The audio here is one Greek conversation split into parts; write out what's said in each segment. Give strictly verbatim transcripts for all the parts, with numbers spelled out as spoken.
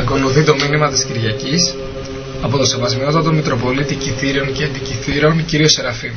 Ακολουθεί το μήνυμα της Κυριακής από το Σεβασμιότατο Μητροπολίτη Κιθήριων και Αντικιθήρων, κύριο Σεραφείμ.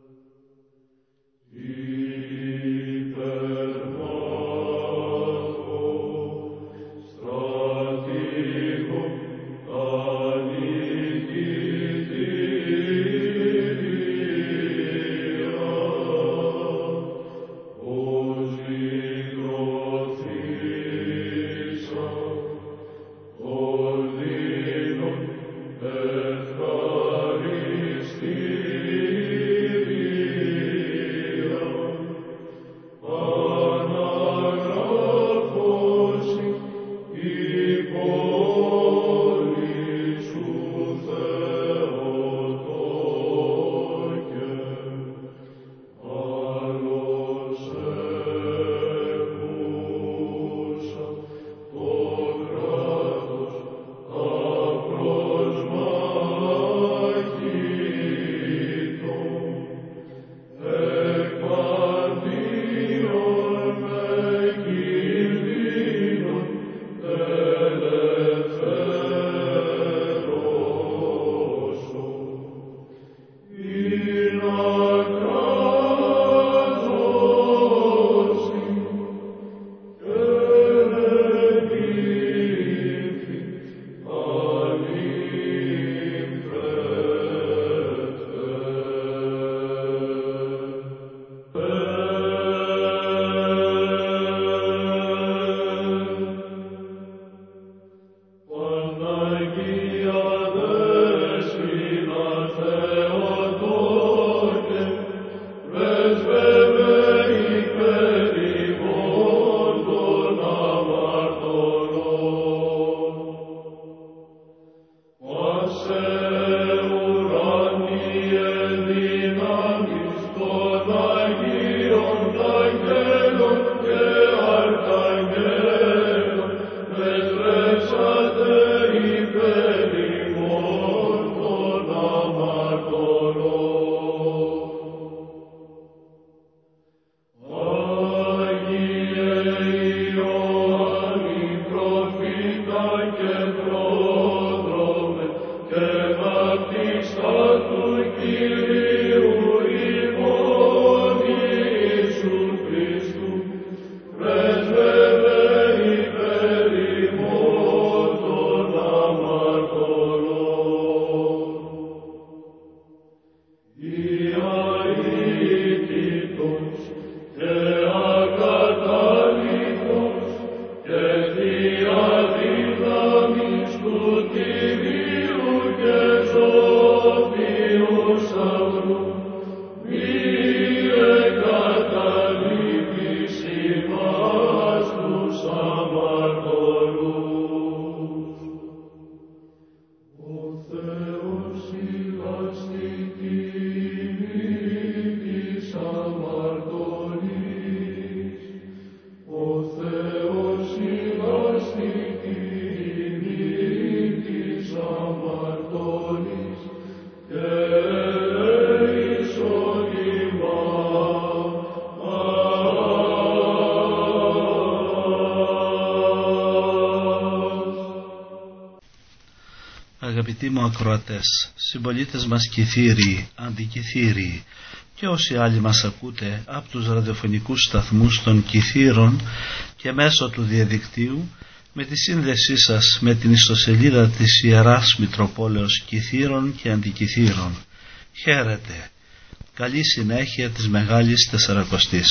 Αγαπητοί μου ακροατές, συμπολίτες μας Κιθήριοι, Αντικιθήριοι και όσοι άλλοι μας ακούτε από τους ραδιοφωνικούς σταθμούς των Κιθήρων και μέσω του διαδικτύου, με τη σύνδεσή σας με την ιστοσελίδα της Ιεράς Μητροπόλεως Κιθήρων και Αντικιθήρων. Χαίρετε. Καλή συνέχεια της Μεγάλης Τεσσαρακοστής.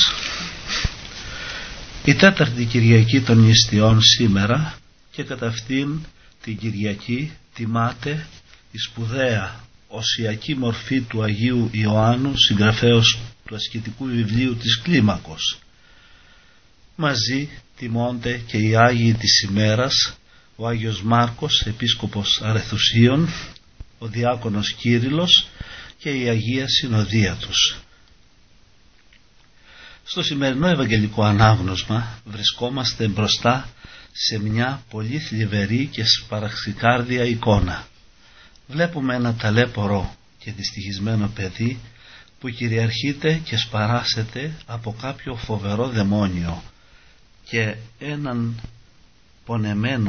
Η τέταρτη Κυριακή των Νηστιών σήμερα και κατά αυτήν την Κυριακή τιμάται η σπουδαία οσιακή μορφή του Αγίου Ιωάννου, συγγραφέως του ασκητικού βιβλίου της Κλίμακος. Μαζί τιμώνται και οι Άγιοι της ημέρας, ο Άγιος Μάρκος, επίσκοπος Αρεθουσίων, ο Διάκονος Κύριλλος και η Αγία Συνοδεία τους. Στο σημερινό Ευαγγελικό Ανάγνωσμα βρισκόμαστε μπροστά σε μια πολύ θλιβερή και σπαραξικάρδια εικόνα. Βλέπουμε ένα ταλέπορο και δυστυχισμένο παιδί που κυριαρχείται και σπαράσεται από κάποιο φοβερό δαιμόνιο και έναν πονεμένο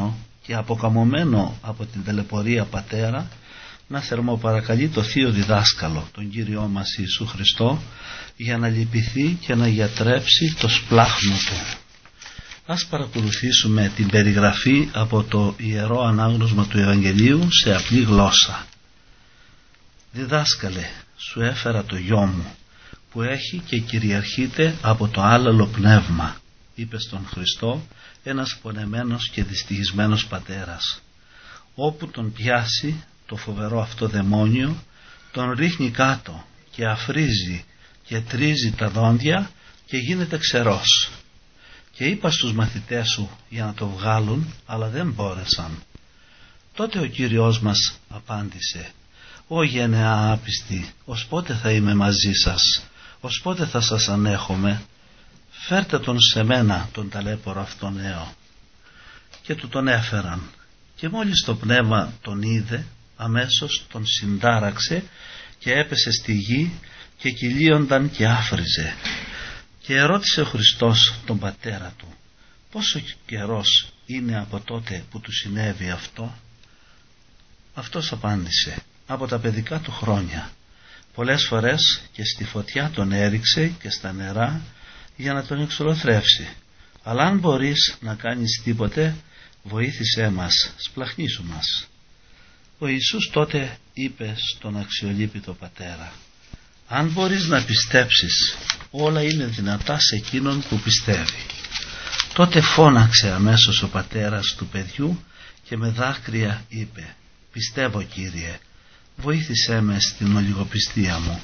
και αποκαμωμένο από την ταλαιπωρία πατέρα, να θερμοπαρακαλεί το Θείο Διδάσκαλο, τον Κύριό μας Ιησού Χριστό, για να λυπηθεί και να γιατρέψει το σπλάχνο του. Ας παρακολουθήσουμε την περιγραφή από το Ιερό Ανάγνωσμα του Ευαγγελίου σε απλή γλώσσα. «Διδάσκαλε, σου έφερα το γιο μου, που έχει και κυριαρχείται από το άλαλο πνεύμα», είπε στον Χριστό ένας πονεμένος και δυστυχισμένος πατέρας. Όπου τον πιάσει το φοβερό αυτό δαιμόνιο, τον ρίχνει κάτω και αφρίζει και τρίζει τα δόντια και γίνεται ξερός. Και είπα στους μαθητές σου για να το βγάλουν, αλλά δεν μπόρεσαν. Τότε ο Κύριος μας απάντησε: «Ω γενεά άπιστη, ως πότε θα είμαι μαζί σας, ως πότε θα σας ανέχομαι? Φέρτε τον σε μένα τον ταλέπορο αυτόν νέο». Και του τον έφεραν, και μόλις το πνεύμα τον είδε, αμέσως τον συντάραξε και έπεσε στη γη και κυλίονταν και άφριζε. Και ερώτησε ο Χριστός τον πατέρα του: «Πόσο καιρός είναι από τότε που του συνέβη αυτό?» Αυτός απάντησε: «Από τα παιδικά του χρόνια. Πολλές φορές και στη φωτιά τον έριξε και στα νερά για να τον εξολοθρεύσει. Αλλά αν μπορείς να κάνεις τίποτε, βοήθησέ μας, σπλαχνίσου μας». Ο Ιησούς τότε είπε στον αξιολύπητο πατέρα: «Αν μπορείς να πιστέψεις, όλα είναι δυνατά σε εκείνον που πιστεύει». Τότε φώναξε αμέσως ο πατέρας του παιδιού και με δάκρυα είπε: «Πιστεύω, Κύριε, βοήθησέ με στην ολιγοπιστία μου».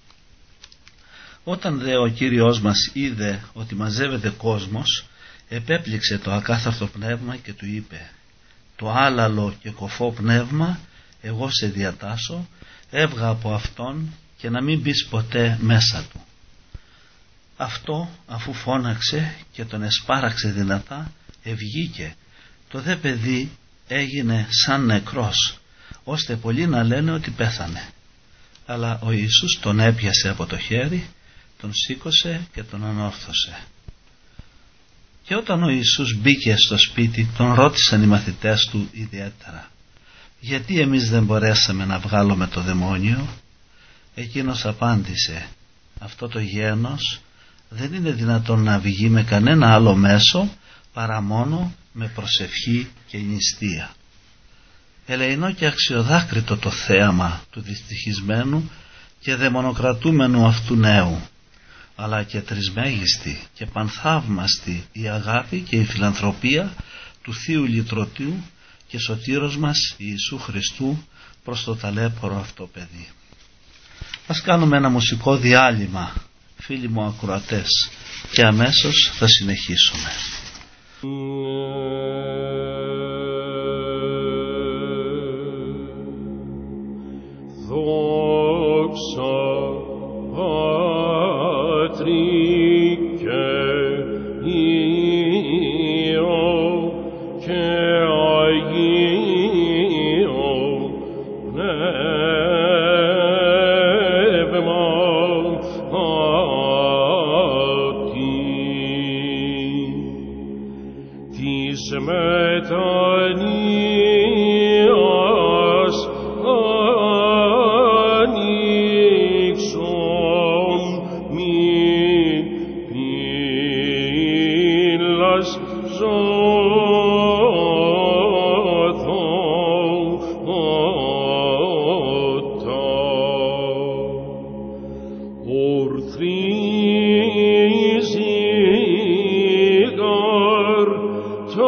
Όταν δε ο Κύριος μας είδε ότι μαζεύεται κόσμος, επέπληξε το ακάθαρτο πνεύμα και του είπε: «Το άλαλο και κοφό πνεύμα εγώ σε διατάσσω, έβγα από αυτόν και να μην μπεις ποτέ μέσα του». Αυτό αφού φώναξε και τον εσπάραξε δυνατά, ευγήκε. Το δε παιδί έγινε σαν νεκρός, ώστε πολλοί να λένε ότι πέθανε. Αλλά ο Ιησούς τον έπιασε από το χέρι, τον σήκωσε και τον ανόρθωσε. Και όταν ο Ιησούς μπήκε στο σπίτι, τον ρώτησαν οι μαθητές του ιδιαίτερα: «Γιατί εμείς δεν μπορέσαμε να βγάλουμε το δαιμόνιο?» Εκείνος απάντησε: «Αυτό το γένος δεν είναι δυνατόν να βγει με κανένα άλλο μέσο παρά μόνο με προσευχή και νηστεία». Ελεεινό και αξιοδάκριτο το θέαμα του δυστυχισμένου και δαιμονοκρατούμενου αυτού νέου, αλλά και τρισμέγιστη και πανθαύμαστη η αγάπη και η φιλανθρωπία του Θείου Λυτρωτίου και Σωτήρος μας Ιησού Χριστού προς το ταλέπορο αυτό παιδί. Ας κάνουμε ένα μουσικό διάλειμμα, φίλοι μου ακροατές, και αμέσως θα συνεχίσουμε. Δόξα Πατρί και Υιό και Αγίο Πνεύμα της μετανοίας ανοίξον μην πύλας ζωθώτα ορθρίζει γαρ το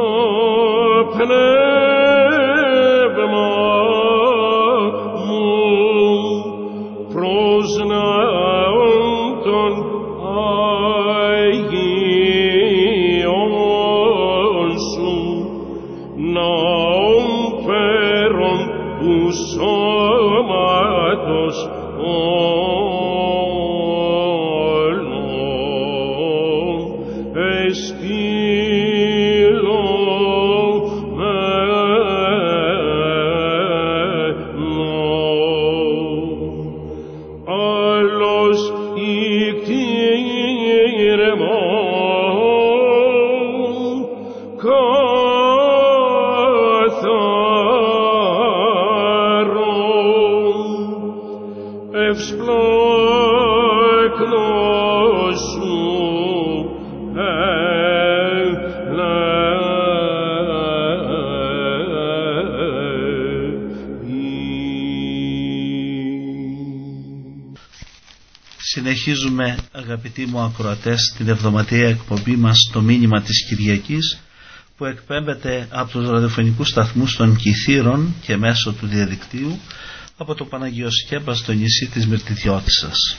πνεύμα μου προς ναόν των Αγίων σου, ναόν πέρον του σώματος όλων εστήλωμένο. Άλλος ικτήρεμον καθ' Συνεχίζουμε, αγαπητοί μου ακροατές, την εβδομαδιαία εκπομπή μας, το μήνυμα της Κυριακής, που εκπέμπεται από τους ραδιοφωνικούς σταθμούς των Κιθήρων και μέσω του διαδικτύου από το Παναγιοσκέπα στο νησί της Μυρτιδιώτισσας.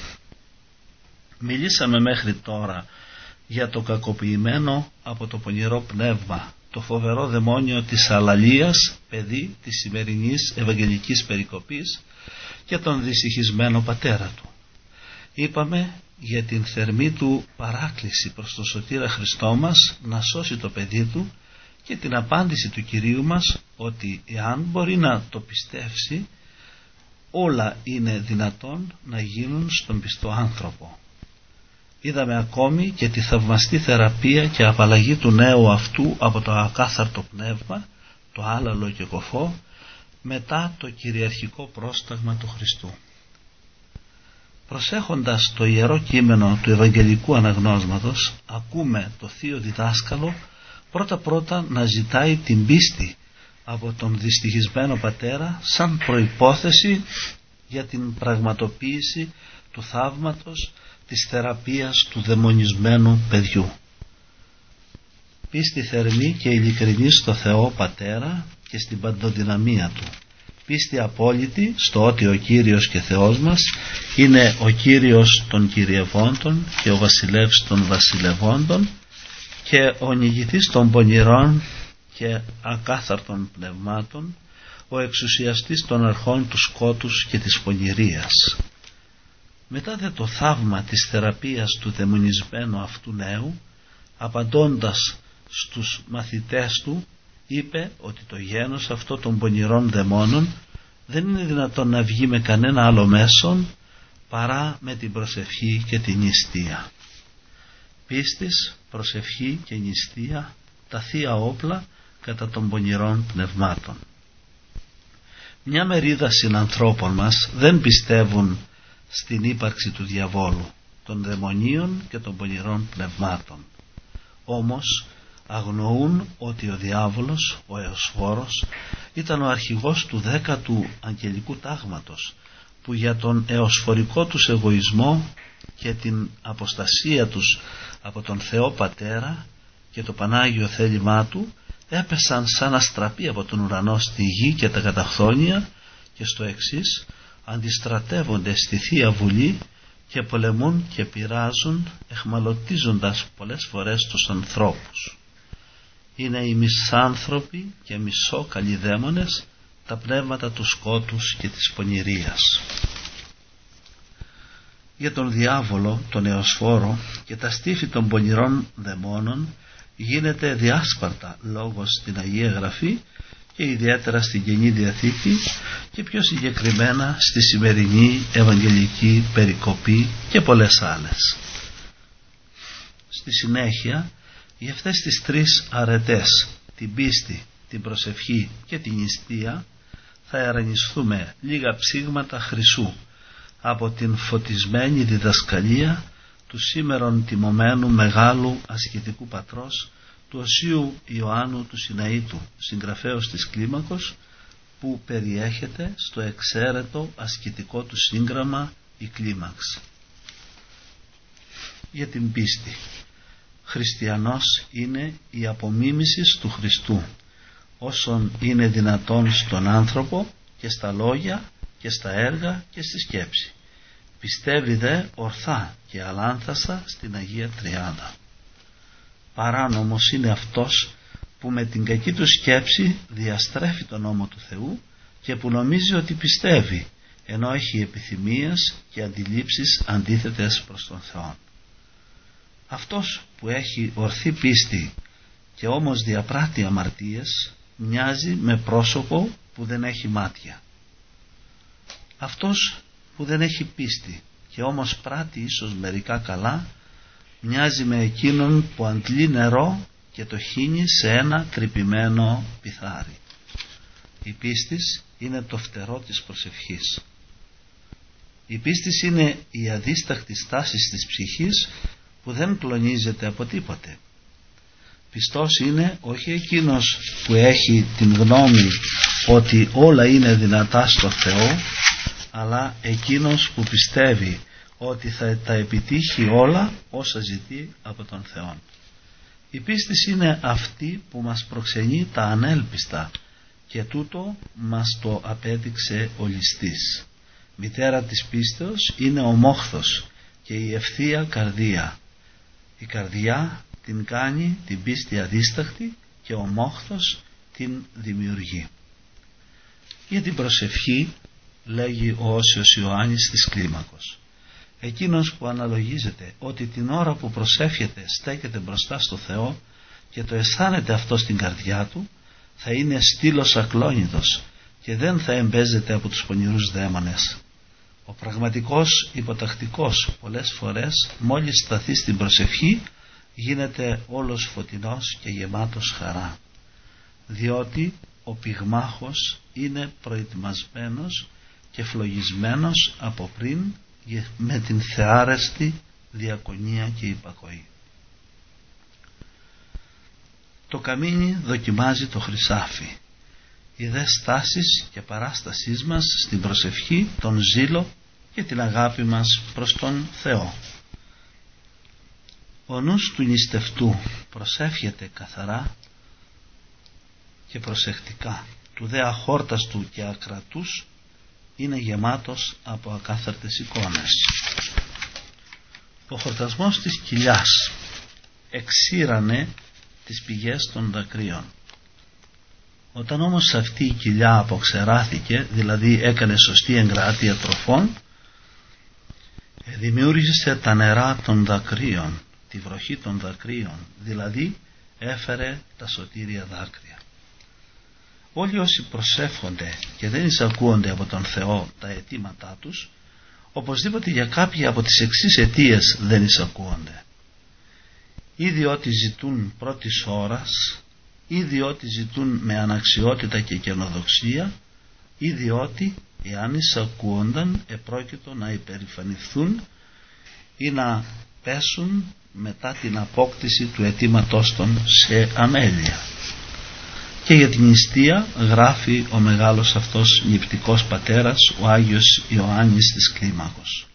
Μιλήσαμε μέχρι τώρα για το κακοποιημένο από το πονηρό πνεύμα, το φοβερό δαιμόνιο της αλαλίας, παιδί της σημερινής Ευαγγελικής περικοπής, και τον δυστυχισμένο πατέρα του. Είπαμε για την θερμή του παράκληση προς τον Σωτήρα Χριστό μας να σώσει το παιδί του και την απάντηση του Κυρίου μας ότι εάν μπορεί να το πιστεύσει, όλα είναι δυνατόν να γίνουν στον πιστό άνθρωπο. Είδαμε ακόμη και τη θαυμαστή θεραπεία και απαλλαγή του νέου αυτού από το ακάθαρτο πνεύμα, το άλαλο και κοφό, μετά το κυριαρχικό πρόσταγμα του Χριστού. Προσέχοντας το ιερό κείμενο του Ευαγγελικού Αναγνώσματος, ακούμε το Θείο Διδάσκαλο πρώτα πρώτα να ζητάει την πίστη από τον δυστυχισμένο πατέρα σαν προϋπόθεση για την πραγματοποίηση του θαύματος της θεραπείας του δαιμονισμένου παιδιού. Πίστη θερμή και ειλικρινή στο Θεό Πατέρα και στην παντοδυναμία Του. Πίστη απόλυτη στο ότι ο Κύριος και Θεός μας είναι ο Κύριος των Κυριευόντων και ο Βασιλεύς των Βασιλευόντων και ο νικητής των πονηρών και ακάθαρτων πνευμάτων, ο εξουσιαστής των αρχών του σκότους και της πονηρίας. Μετά δε το θαύμα της θεραπείας του δαιμονισμένου αυτού νέου, απαντώντας στους μαθητές του, είπε ότι το γένος αυτό των πονηρών δαιμόνων δεν είναι δυνατόν να βγει με κανένα άλλο μέσον παρά με την προσευχή και την νηστεία. Πίστης, προσευχή και νηστεία, τα θεία όπλα κατά των πονηρών πνευμάτων. Μια μερίδα συνανθρώπων μας δεν πιστεύουν στην ύπαρξη του διαβόλου, των δαιμονίων και των πονηρών πνευμάτων. Όμως αγνοούν ότι ο διάβολος, ο Εωσφόρος, ήταν ο αρχηγός του δέκατου αγγελικού τάγματος, που για τον εωσφορικό τους εγωισμό και την αποστασία τους από τον Θεό Πατέρα και το Πανάγιο θέλημά του έπεσαν σαν αστραπή από τον ουρανό στη γη και τα καταχθόνια, και στο εξής αντιστρατεύονται στη Θεία Βουλή και πολεμούν και πειράζουν, εχμαλωτίζοντας πολλές φορές τους ανθρώπους. Είναι οι μισάνθρωποι και μισόκαλοι δαίμονες, τα πνεύματα του σκότους και της πονηρίας. Για τον διάβολο, τον Εωσφόρο και τα στήφη των πονηρών δαιμόνων γίνεται διάσπαρτα λόγος στην Αγία Γραφή και ιδιαίτερα στην Καινή Διαθήκη και πιο συγκεκριμένα στη σημερινή Ευαγγελική περικοπή και πολλές άλλες. Στη συνέχεια, για αυτές τις τρεις αρετές, την πίστη, την προσευχή και την νηστεία, θα ερανιστούμε λίγα ψήγματα χρυσού από την φωτισμένη διδασκαλία του σήμερον τιμωμένου μεγάλου ασκητικού πατρός, του Οσίου Ιωάννου του Συναήτου, συγγραφέως της Κλίμακος, που περιέχεται στο εξαίρετο ασκητικό του σύγγραμμα η Κλίμαξ. Για την πίστη. Χριστιανός είναι η απομίμησης του Χριστού, όσον είναι δυνατόν στον άνθρωπο και στα λόγια και στα έργα και στη σκέψη. Πιστεύει δε ορθά και αλάνθαστα στην Αγία Τριάδα. Παράνομος είναι αυτός που με την κακή του σκέψη διαστρέφει τον νόμο του Θεού και που νομίζει ότι πιστεύει, ενώ έχει επιθυμίες και αντιλήψεις αντίθετες προς τον Θεό. Αυτός που έχει ορθή πίστη και όμως διαπράττει αμαρτίες, μοιάζει με πρόσωπο που δεν έχει μάτια. Αυτός που δεν έχει πίστη και όμως πράττει ίσως μερικά καλά, μοιάζει με εκείνον που αντλεί νερό και το χύνει σε ένα τρυπημένο πιθάρι. Η πίστης είναι το φτερό της προσευχής. Η πίστης είναι η αδίστακτη στάση της ψυχής που δεν κλονίζεται από τίποτε. Πιστός είναι όχι εκείνος που έχει την γνώμη ότι όλα είναι δυνατά στο Θεό, αλλά εκείνος που πιστεύει ότι θα τα επιτύχει όλα όσα ζητεί από τον Θεό. Η πίστη είναι αυτή που μας προξενεί τα ανέλπιστα και τούτο μας το απέδειξε ο ληστής. Μητέρα της πίστεως είναι ο μόχθος και η ευθεία καρδία. Η καρδιά την κάνει την πίστη αδίσταχτη και ο μόχθος την δημιουργεί. Για την προσευχή λέγει ο Όσιος Ιωάννης της Κλίμακος: εκείνος που αναλογίζεται ότι την ώρα που προσεύχεται στέκεται μπροστά στο Θεό και το αισθάνεται αυτό στην καρδιά του, θα είναι στήλος ακλόνητος και δεν θα εμπέζεται από τους πονηρούς δαίμονες. Ο πραγματικός υποτακτικός πολλές φορές μόλις σταθεί στην προσευχή γίνεται όλος φωτεινός και γεμάτος χαρά, διότι ο πυγμάχος είναι προετοιμασμένος και φλογισμένος από πριν με την θεάρεστη διακονία και υπακοή. Το καμίνι δοκιμάζει το χρυσάφι. Οι δε στάσεις και παράστασής μας στην προσευχή, τον ζήλο και την αγάπη μας προς τον Θεό. Ο νους του νηστευτού προσεύχεται καθαρά και προσεκτικά, του δε αχόρταστου και ακρατούς είναι γεμάτος από ακάθαρτες εικόνες. Ο χορτασμός της κοιλιάς εξήρανε τις πηγές των δακρύων. Όταν όμως αυτή η κοιλιά αποξεράθηκε, δηλαδή έκανε σωστή εγκράτεια τροφών, δημιούργησε τα νερά των δακρύων, τη βροχή των δακρύων, δηλαδή έφερε τα σωτήρια δάκρυα. Όλοι όσοι προσεύχονται και δεν εισακούονται από τον Θεό τα αιτήματά τους, οπωσδήποτε για κάποια από τις εξής αιτίες δεν εισακούονται. Ή διότι ζητούν πρώτης ώρας, ή διότι ζητούν με αναξιότητα και καινοδοξία, ή διότι εάν εισακούονταν επρόκειτο να υπερηφανηθούν ή να πέσουν μετά την απόκτηση του αιτήματός των σε αμέλεια. Και για την νηστεία γράφει ο μεγάλος αυτός νηπτικός πατέρας, ο Άγιος Ιωάννης της Κλίμακος: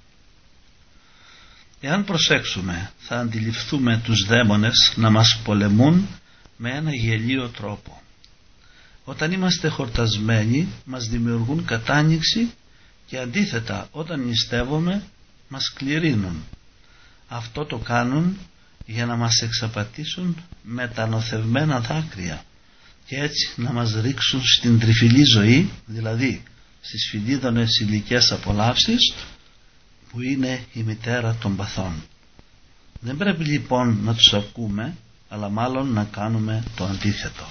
εάν προσέξουμε θα αντιληφθούμε τους δαίμονες να μας πολεμούν με ένα γελίο τρόπο. Όταν είμαστε χορτασμένοι μας δημιουργούν κατάνοιξη και αντίθετα όταν νηστεύουμε μας κληρύνουν. Αυτό το κάνουν για να μας εξαπατήσουν με τα νοθευμένα δάκρυα και έτσι να μας ρίξουν στην τριφυλή ζωή, δηλαδή στις φιλίδωνες ηλικές απολαύσεις που είναι η μητέρα των παθών. Δεν πρέπει λοιπόν να τους ακούμε, αλλά μάλλον να κάνουμε το αντίθετο.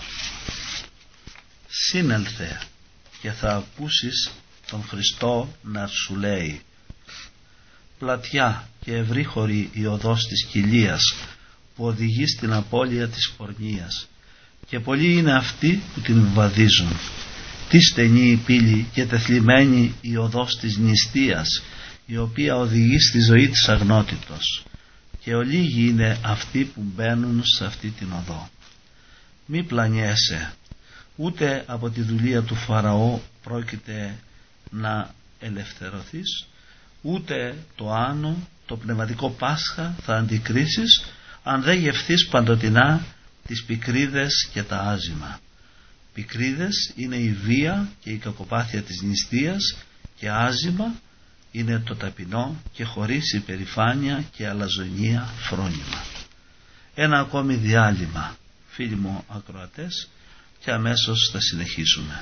Σύνελθε και θα ακούσεις τον Χριστό να σου λέει: πλατιά και ευρύχωρη η οδός της κοιλίας που οδηγεί στην απώλεια της πορνείας, και πολλοί είναι αυτοί που την βαδίζουν. Τι στενή η πύλη και τεθλιμμένη η οδός της νηστείας, η οποία οδηγεί στη ζωή της αγνότητος, και ολίγοι είναι αυτοί που μπαίνουν σε αυτή την οδό. Μη πλανιέσαι, ούτε από τη δουλεία του Φαραώ πρόκειται να ελευθερωθείς, ούτε το άνω, το πνευματικό Πάσχα θα αντικρίσεις, αν δεν γευθείς παντοτινά τις πικρίδες και τα άζημα. Πικρίδες είναι η βία και η κακοπάθεια της νηστείας, και άζημα είναι το ταπεινό και χωρίς υπερηφάνεια και αλαζονία φρόνημα. Ένα ακόμη διάλειμμα, φίλοι μου ακροατές, και αμέσως θα συνεχίσουμε.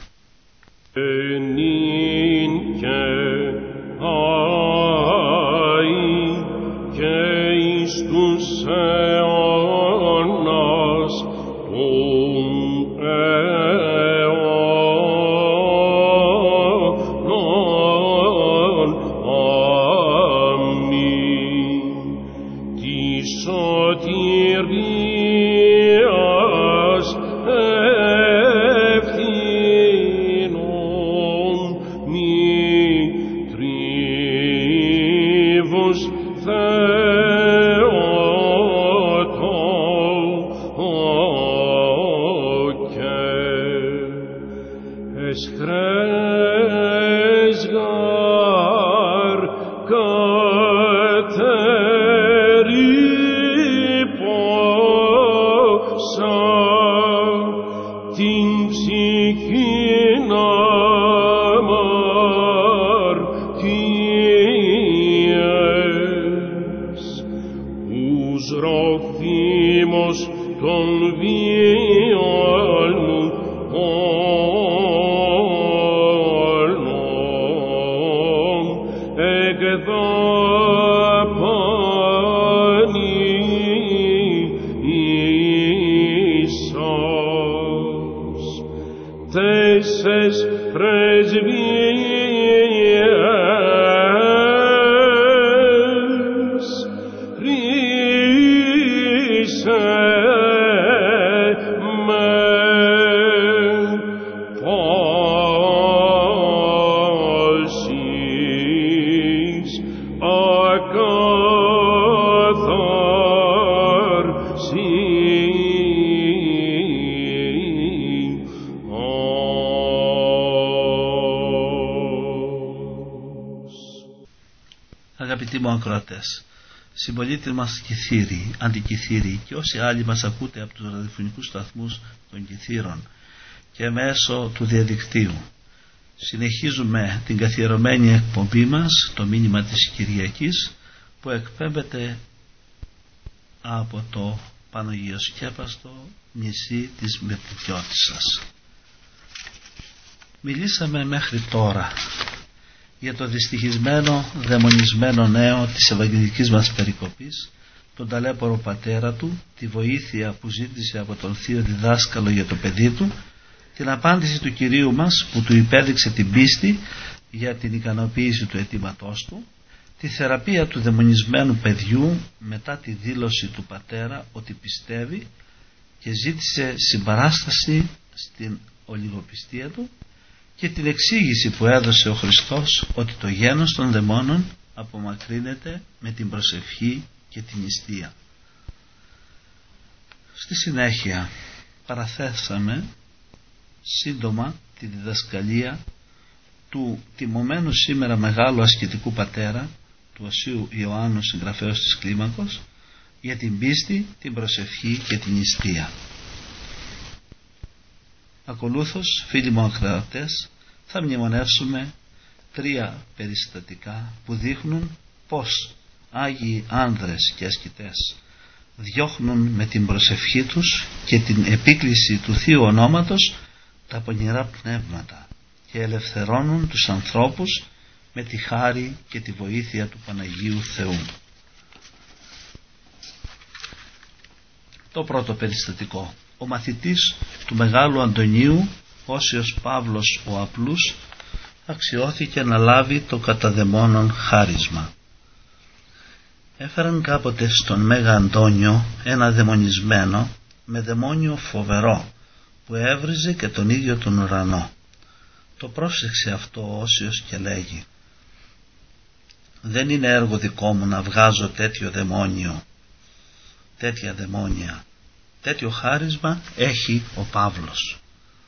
Ενήν και άι και εις τους αιώνας των αιώνων. Αμήν. Τη σωτηρίας ευθύνων μη τρίβους Θεότο και εσχρές γαρ τες πρεσβείες ρίσε με πάσης Αγαπητοί μου ακροατές, συμπολίτες μας Κιθύριοι, αντικιθύριοι και όσοι άλλοι μας ακούτε από τους ραδιοφωνικούς σταθμούς των Κιθύρων και μέσω του διαδικτύου, συνεχίζουμε την καθιερωμένη εκπομπή μας, το μήνυμα της Κυριακής, που εκπέμπεται από το παναγιοσκέπαστο νησί της Μυρτικιώτισσας. Μιλήσαμε μέχρι τώρα για το δυστυχισμένο, δαιμονισμένο νέο της Ευαγγελικής μας περικοπής, τον ταλέπορο πατέρα του, τη βοήθεια που ζήτησε από τον θείο διδάσκαλο για το παιδί του, την απάντηση του Κυρίου μας που του υπέδειξε την πίστη για την ικανοποίηση του αιτήματός του, τη θεραπεία του δαιμονισμένου παιδιού μετά τη δήλωση του πατέρα ότι πιστεύει και ζήτησε συμπαράσταση στην ολιγοπιστία του, και την εξήγηση που έδωσε ο Χριστός ότι το γένος των δαιμόνων απομακρύνεται με την προσευχή και την νηστεία. Στη συνέχεια παραθέσαμε σύντομα τη διδασκαλία του τιμωμένου σήμερα μεγάλου ασκητικού πατέρα, του Οσίου Ιωάννου συγγραφέως της Κλίμακος, για την πίστη, την προσευχή και την νηστεία. Ακολούθως, φίλοι μου ακροατές, θα μνημονεύσουμε τρία περιστατικά που δείχνουν πως Άγιοι άνδρες και ασκητές διώχνουν με την προσευχή τους και την επίκληση του Θείου Ονόματος τα πονηρά πνεύματα και ελευθερώνουν τους ανθρώπους με τη χάρη και τη βοήθεια του Παναγίου Θεού. Το πρώτο περιστατικό. Ο μαθητής του Μεγάλου Αντωνίου, Όσιος Παύλος ο Απλούς, αξιώθηκε να λάβει το κατά δαιμόνων χάρισμα. Έφεραν κάποτε στον Μέγα Αντώνιο ένα δαιμονισμένο με δαιμόνιο φοβερό που έβριζε και τον ίδιο τον ουρανό. Το πρόσεξε αυτό ο Όσιος και λέγει: «Δεν είναι έργο δικό μου να βγάζω τέτοιο δαιμόνιο, τέτοια δαιμόνια. Τέτοιο χάρισμα έχει ο Παύλος».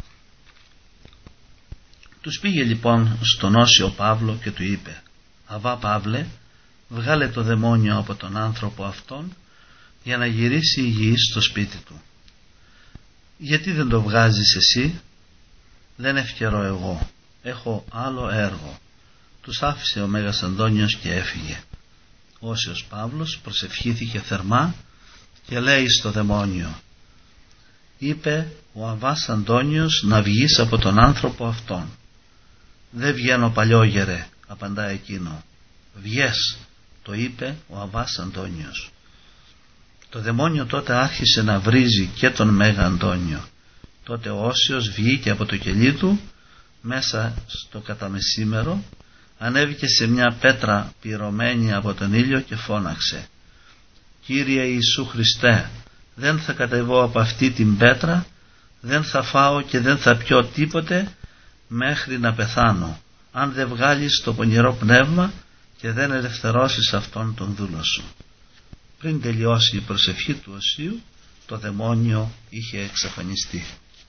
Τους πήγε λοιπόν στον Όσιο Παύλο και του είπε: «Αβά Παύλε, βγάλε το δαιμόνιο από τον άνθρωπο αυτόν για να γυρίσει υγιής στο σπίτι του». «Γιατί δεν το βγάζεις εσύ?» «Δεν ευκαιρώ εγώ, έχω άλλο έργο». Τους άφησε ο Μέγας Αντώνιος και έφυγε. Ο Όσιος Παύλος προσευχήθηκε θερμά και λέει στο δαιμόνιο: «Είπε ο Αβάς Αντώνιος να βγεις από τον άνθρωπο αυτόν». «Δεν βγαίνω παλιόγερε», απαντά εκείνο. «Βγες», το είπε ο Αβάς Αντώνιος. Το δαιμόνιο τότε άρχισε να βρίζει και τον Μέγα Αντώνιο. Τότε ο Όσιος βγήκε από το κελί του μέσα στο καταμεσήμερο, ανέβηκε σε μια πέτρα πυρωμένη από τον ήλιο και φώναξε: «Κύριε Ιησού Χριστέ, δεν θα κατεβώ από αυτή την πέτρα, δεν θα φάω και δεν θα πιω τίποτε μέχρι να πεθάνω, αν δεν βγάλεις το πονηρό πνεύμα και δεν ελευθερώσεις αυτόν τον δούλο σου». Πριν τελειώσει η προσευχή του Οσίου, το δαιμόνιο είχε εξαφανιστεί.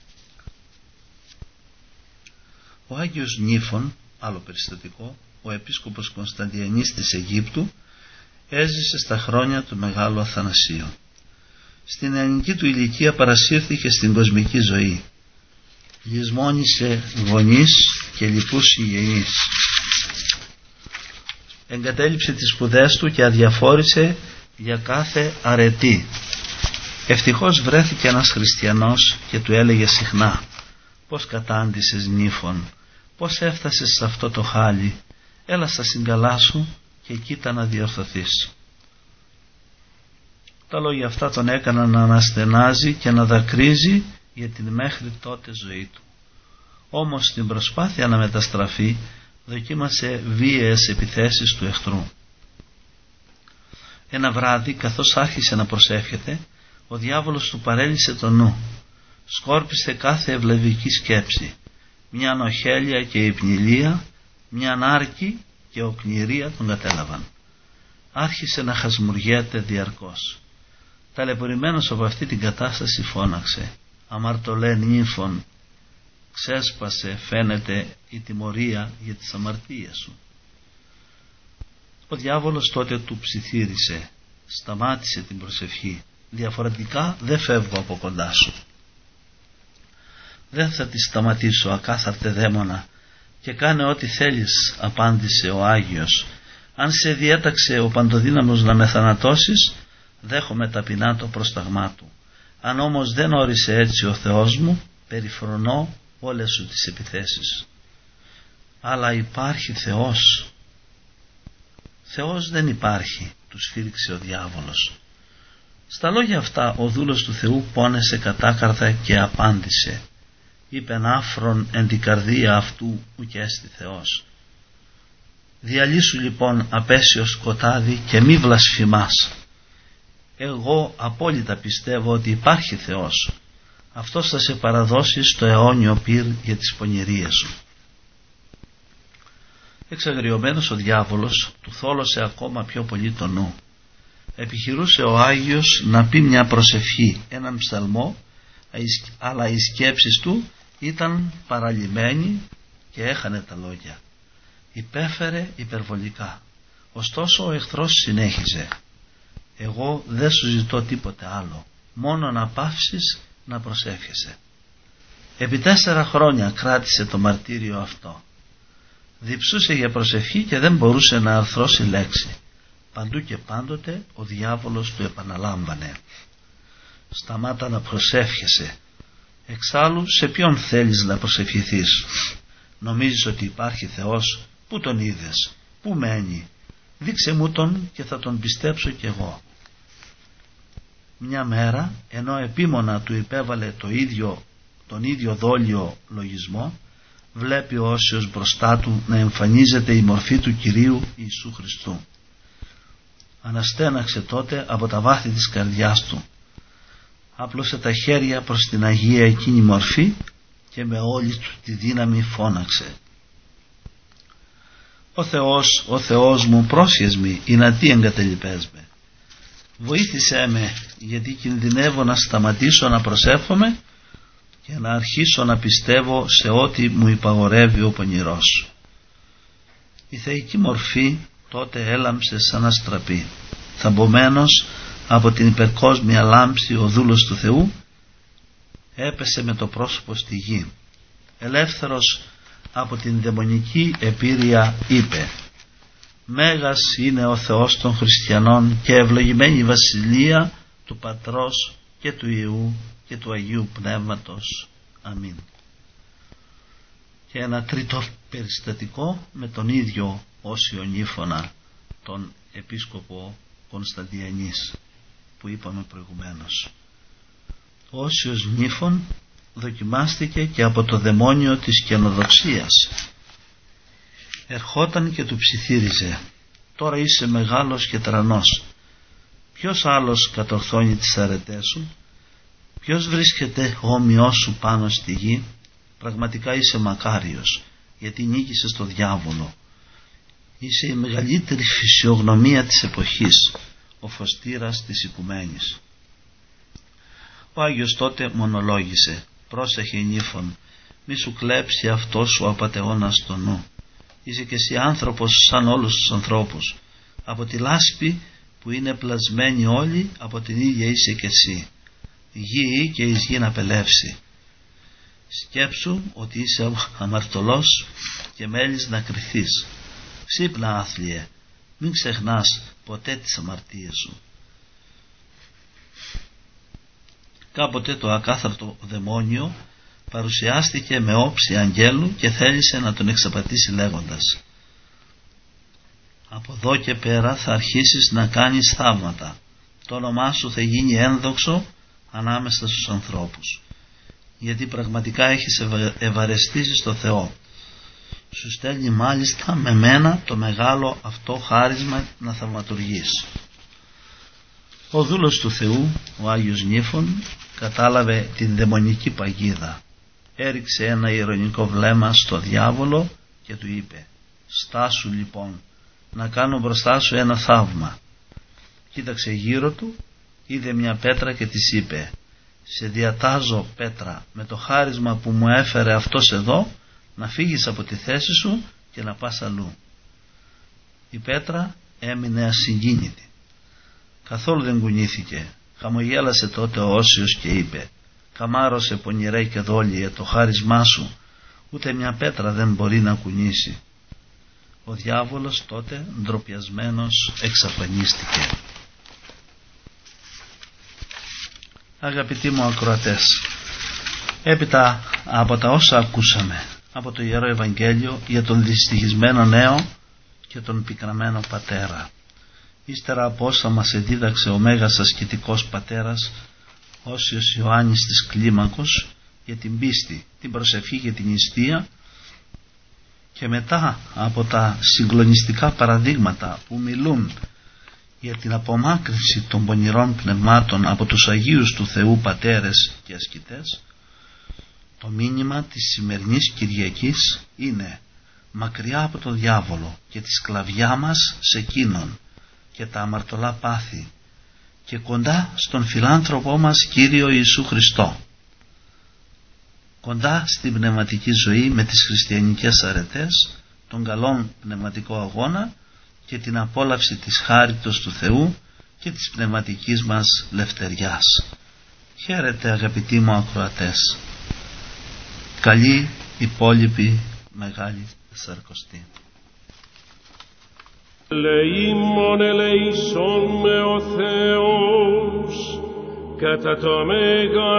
Ο Άγιος Νύφων, άλλο περιστατικό, ο επίσκοπος Κωνσταντιανής της Αιγύπτου, έζησε στα χρόνια του Μεγάλου Αθανασίου. Στην νεανική του ηλικία παρασύρθηκε στην κοσμική ζωή. Λησμόνησε γονείς και λοιπούς συγγενείς. Εγκατέλειψε τις σπουδές του και αδιαφόρησε για κάθε αρετή. Ευτυχώς βρέθηκε ένας χριστιανός και του έλεγε συχνά: «Πώς κατάντησες Νύφων, πώς έφτασες σε αυτό το χάλι, έλα στα συγκαλά σου και κοίτα να διορθωθείς». Τα λόγια αυτά τον έκαναν να αναστενάζει και να δακρύζει για την μέχρι τότε ζωή του. Όμως στην προσπάθεια να μεταστραφεί δοκίμασε βίαιες επιθέσεις του εχθρού. Ένα βράδυ, καθώς άρχισε να προσεύχεται, ο διάβολος του παρέλυσε το νου, σκόρπισε κάθε ευλαβική σκέψη, μια ανοχέλεια και υπνηλία, μια άρκη και οκνηρία τον κατέλαβαν. Άρχισε να χασμουριέται διαρκώς. Ταλαιπωρημένος από αυτή την κατάσταση φώναξε: «Αμαρτωλέ νύμφων, ξέσπασε φαίνεται η τιμωρία για τις αμαρτίες σου». Ο διάβολος τότε του ψιθύρισε: «Σταμάτησε την προσευχή, διαφορετικά δεν φεύγω από κοντά σου». «Δεν θα τη σταματήσω, ακάθαρτε δαίμονα, και κάνε ό,τι θέλεις», απάντησε ο Άγιος. «Αν σε διέταξε ο Παντοδύναμος να με θανατώσεις, δέχομαι ταπεινά το πρόσταγμά του. Αν όμως δεν όρισε έτσι ο Θεός μου, περιφρονώ όλες σου τις επιθέσεις». «Αλλά υπάρχει Θεός». «Θεός δεν υπάρχει», του σφύριξε ο διάβολος. Στα λόγια αυτά ο δούλος του Θεού πόνεσε κατάκαρδα και απάντησε: «Είπεν άφρον εν την καρδία αυτού ουκέστη Θεός». «Διαλύσου λοιπόν απέσιο σκοτάδι και μη βλασφημάς. Εγώ απόλυτα πιστεύω ότι υπάρχει Θεός. Αυτός θα σε παραδώσει στο αιώνιο πυρ για τις πονηρίες σου». Εξαγριωμένος ο διάβολος του θόλωσε ακόμα πιο πολύ το νου. Επιχειρούσε ο Άγιος να πει μια προσευχή, έναν ψαλμό, αλλά οι σκέψεις του ήταν παραλυμμένη και έχανε τα λόγια. Υπέφερε υπερβολικά. Ωστόσο ο εχθρός συνέχιζε: «Εγώ δεν σου ζητώ τίποτε άλλο, μόνο να πάυσεις να προσεύχεσαι». Επί τέσσερα χρόνια κράτησε το μαρτύριο αυτό. Διψούσε για προσευχή και δεν μπορούσε να αρθρώσει λέξη. Παντού και πάντοτε ο διάβολος του επαναλάμβανε: «Σταμάτα να προσεύχεσαι. Εξάλλου σε ποιον θέλεις να προσευχηθείς? Νομίζεις ότι υπάρχει Θεός? Πού τον είδες? Πού μένει? Δείξε μου τον και θα τον πιστέψω κι εγώ». Μια μέρα, ενώ επίμονα του υπέβαλε το ίδιο, τον ίδιο δόλιο λογισμό, βλέπει ο Όσιος μπροστά του να εμφανίζεται η μορφή του Κυρίου Ιησού Χριστού. Αναστέναξε τότε από τα βάθη της καρδιάς του, άπλωσε τα χέρια προς την Αγία εκείνη μορφή και με όλη του τη δύναμη φώναξε: «Ο Θεός, ο Θεός μου, πρόσχες μη, ή να τι εγκατελειπές με. Βοήθησέ με, γιατί κινδυνεύω να σταματήσω να προσεύχομαι και να αρχίσω να πιστεύω σε ό,τι μου υπαγορεύει ο πονηρός». Η θεϊκή μορφή τότε έλαμψε σαν αστραπή. Θαμπομένος από την υπερκόσμια λάμψη ο δούλος του Θεού έπεσε με το πρόσωπο στη γη. Ελεύθερος από την δαιμονική επίρρεια είπε: «Μέγας είναι ο Θεός των χριστιανών και ευλογημένη η βασιλεία του Πατρός και του Υιού και του Αγίου Πνεύματος. Αμήν». Και ένα τρίτο περιστατικό με τον ίδιο Όσιο Νύφωνα, τον επίσκοπο Κωνσταντιανής που είπαμε προηγουμένως. Ο Όσιος Νύφων δοκιμάστηκε και από το δαιμόνιο της καινοδοξίας. Ερχόταν και του ψιθύριζε: «Τώρα είσαι μεγάλος και τρανός. Ποιος άλλος κατορθώνει τις αρετές σου? Ποιος βρίσκεται όμοιός σου πάνω στη γη? Πραγματικά είσαι μακάριος, γιατί νίκησες το διάβολο. Είσαι η μεγαλύτερη φυσιογνωμία της εποχής, ο φωστήρας της οικουμένης». Ο Άγιος τότε μονολόγησε: «Πρόσεχε Νύφων, μη σου κλέψει αυτός ο απατεώνας το νου. Είσαι και εσύ άνθρωπος σαν όλους τους ανθρώπους. Από τη λάσπη που είναι πλασμένη όλοι, από την ίδια είσαι και εσύ. Γη και εις γη να πελεύσει. Σκέψου ότι είσαι αμαρτωλός και μέλεις να κρυθείς. Ξύπνα άθλιε, μην ξεχνάς ποτέ τις αμαρτίες σου». Κάποτε το ακάθαρτο δαιμόνιο παρουσιάστηκε με όψη αγγέλου και θέλησε να τον εξαπατήσει λέγοντας: «Από εδώ και πέρα θα αρχίσεις να κάνεις θαύματα. Το όνομά σου θα γίνει ένδοξο ανάμεσα στους ανθρώπους. γιατί πραγματικά έχεις ευαρεστήσει στο Θεό. Σου στέλνει μάλιστα με μένα το μεγάλο αυτό χάρισμα να θαυματουργείς. Ο δούλος του Θεού, ο Άγιος Νύφων, κατάλαβε την δαιμονική παγίδα. Έριξε ένα ειρωνικό βλέμμα στο διάβολο και του είπε: «Στάσου λοιπόν, να κάνω μπροστά σου ένα θαύμα». Κοίταξε γύρω του, είδε μια πέτρα και της είπε: «Σε διατάζω, πέτρα, με το χάρισμα που μου έφερε αυτός εδώ, να φύγεις από τη θέση σου και να πας αλλού». Η πέτρα έμεινε ασυγκίνητη. Καθόλου δεν κουνήθηκε. Χαμογέλασε τότε ο Όσιος και είπε: «Καμάρωσε πονηρέ και δόλιε το χάρισμά σου, ούτε μια πέτρα δεν μπορεί να κουνήσει». Ο διάβολος τότε ντροπιασμένος εξαφανίστηκε. Αγαπητοί μου ακροατές, έπειτα από τα όσα ακούσαμε από το Ιερό Ευαγγέλιο για τον δυστυχισμένο νέο και τον πικραμένο πατέρα, ύστερα από όσα μας εδίδαξε ο Μέγας Ασκητικός Πατέρας Όσιος Ιωάννης της Κλίμακος για την πίστη, την προσευχή και την νηστεία, και μετά από τα συγκλονιστικά παραδείγματα που μιλούν για την απομάκρυνση των πονηρών πνευμάτων από τους Αγίους του Θεού πατέρες και ασκητές, το μήνυμα της σημερινής Κυριακής είναι μακριά από το διάβολο και τη σκλαβιά μας σε εκείνον και τα αμαρτωλά πάθη, και κοντά στον φιλάνθρωπό μας Κύριο Ιησού Χριστό, κοντά στην πνευματική ζωή με τις χριστιανικές αρετές, τον καλόν πνευματικό αγώνα και την απόλαυση της χάριτος του Θεού και της πνευματικής μας λευτεριάς. Χαίρετε αγαπητοί μου ακροατές. Καλή υπόλοιπη Μεγάλη Τεσσαρακοστή. Ελεήμον ελεήσον με ο Θεός κατά το μέγα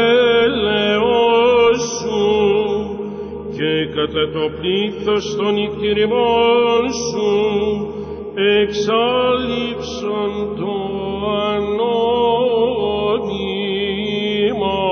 έλεος σου και κατά το πλήθος των εκτηρημών σου εξάλληψον το ανώνυμα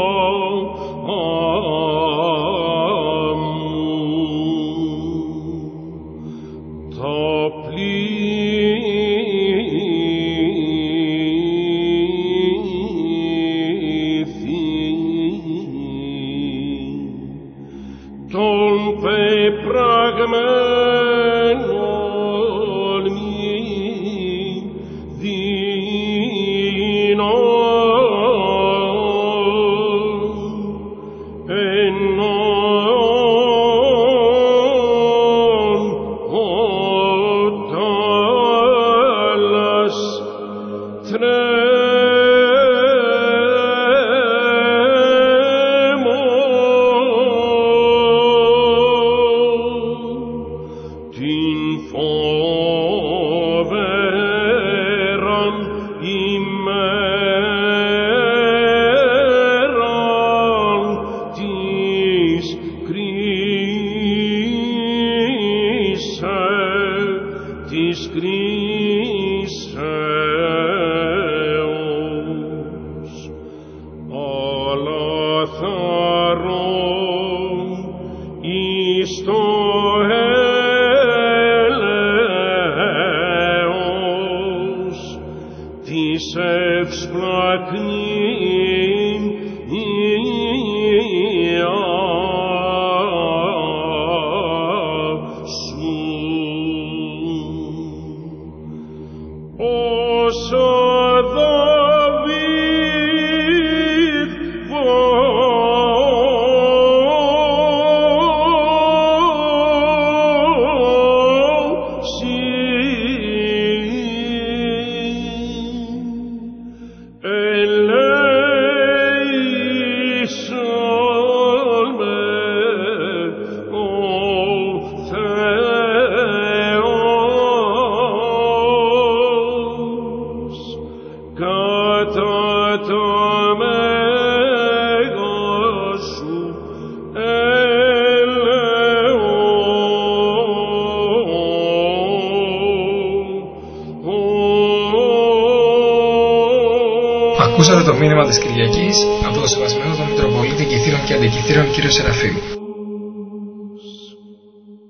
El Ακούσατε το μήνυμα της Κυριακής από το Σεβασμένο τον Μητροπολίτη Κιθήρων και Αντικιθήρων κύριο Σεραφείμ.